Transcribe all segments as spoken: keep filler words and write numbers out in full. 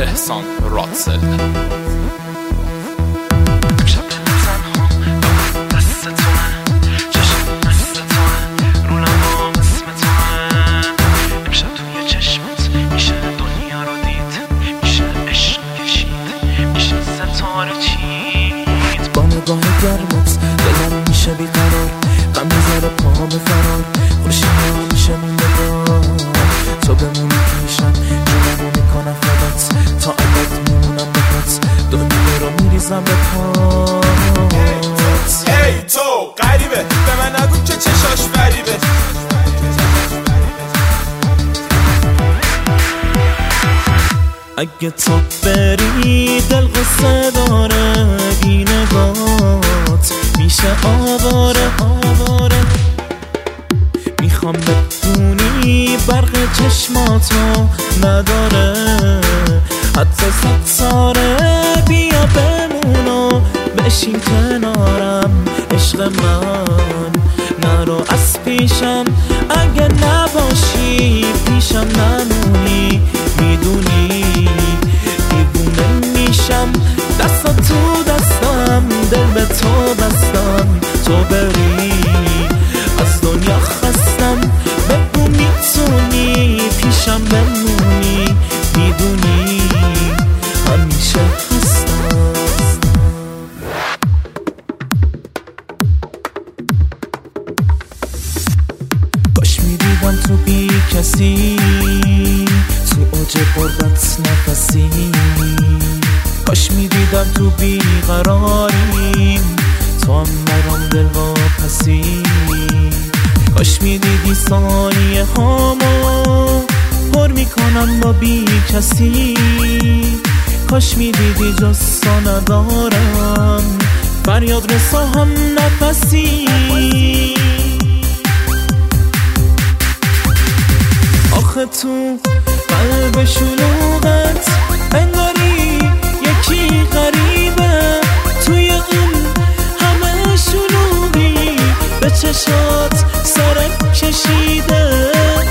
احسان راتسل. با نگاه گرمت دلم میشه بیقرار، غم میذاره پاهم فرار، خورشید میشه موندگار، تو بمونی پیشم جونمو میکنم فدات، تا ابد میمونم بهت، دنیا رو میریزم به پات. هی تو غریبه به من نگو که چشاش فریبه، اگه تو بری دل قصه داره، این نگات میشه آواره آواره، میخوام بدونی برق چشماتو نداره، حتی ستاره بیا بمونو بشین کنارم، عشق من نرو از پیشم، اگه نباشی پیشم نمونی، میدونی دیوونه میشم، دستا تو دستم دل به تو بستم، تو بری از دنیا خستم، بگو میتونی پیشم بمونی، میدونی همیشه هستم. کاش میدیدم تو بی کسی، تو اوج قربت نفسی، کاش میدیدم تو بی قراریم، تو هم برام دل واپسی، کاش میدیدی ثانیه هامو پر میکنم با بی کسی، کاش میدیدی جسا ندارم فریاد رسا هم نفسی. آخه تو قلب شلوغت انگاری یکی غریبه، توی اون همه شلوغی به چشات سرک کشیده،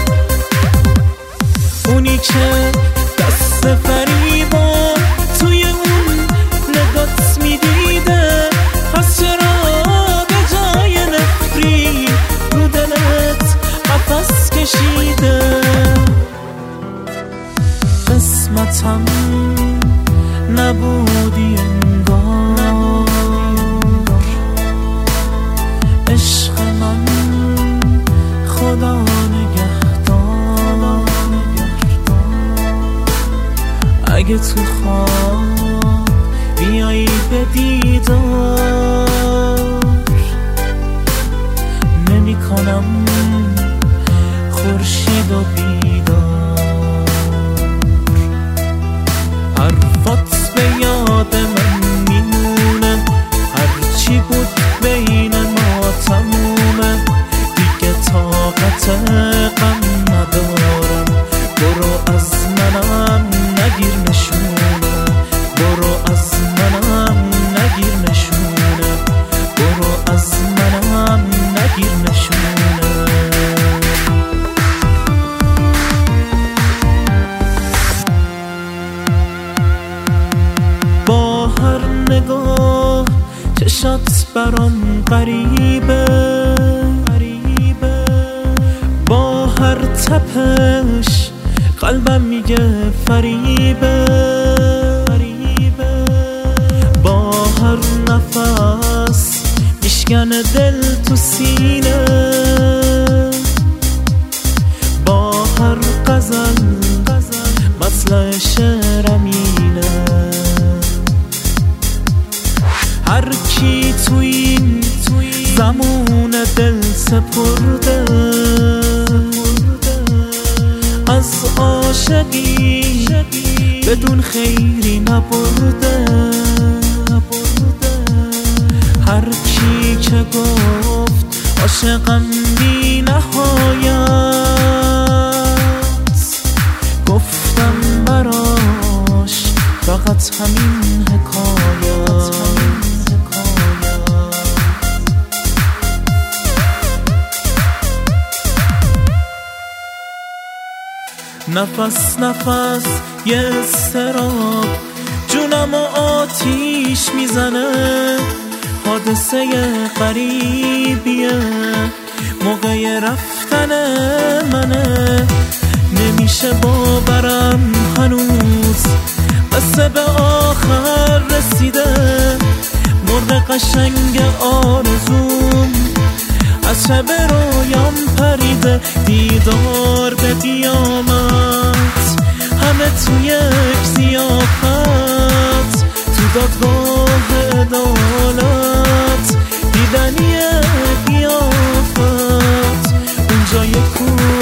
اونی که دست فریبا توی اون نگات میدیده، پس چرا به جای نفری رو دلت قفس کشیده. قسمتم نبودی انگار، عشق من خدا نگهدار، اگه تو خواب بیایی به دیدار، نمی کنم خورشید و بیدار، حرفات به یاد من میمونه، هرچی بود بین ما تمومه، دیگه طاقت غم ندارم، برو از منم نگیر نشونه، برو از منم نگیر نشونه، برو از منم نگیر نشونه. با هر نگاه چشات برام غریبه، با هر تپش قلبم میگه فریبه، با هر نفس میشکنه دل تو سینه، با هر غزل مطلع شعرمینه، هر کی تو این زمون دل سپرده، از عاشقی بدون خیری نبرده، هر کی که گفت عاشقم بی نهایت، گفتم براش فقط همین حکایت. نفس نفس یه استراب جونم و آتیش میزنه، حادثه غریبیه موقع رفتن منه. نمیشه باورم هنوز قصه به آخر رسیده، مرغ قشنگ آرزوم از شب رویام پریده. دیدار به قیامت همه توی یک ضیافت، تو دادگاه عدالت دیدنی قیافت، اونجا یه